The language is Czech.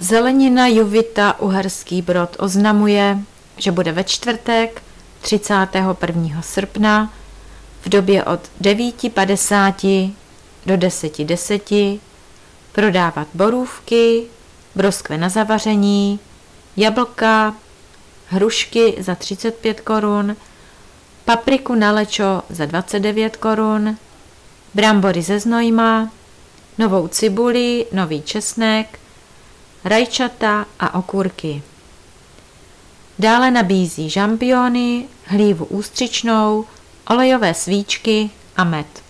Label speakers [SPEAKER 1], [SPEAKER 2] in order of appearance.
[SPEAKER 1] Zelenina Juvita Uherský Brod oznamuje, že bude ve čtvrtek 31. srpna v době od 9:50 do 10:10 prodávat borůvky, broskve na zavaření, jablka, hrušky za 35 korun, papriku na lečo za 29 korun, brambory ze Znojma, novou cibuli, nový česnek, rajčata a okurky. Dále nabízí žampiony, hlívu ústřičnou, olejové svíčky a med.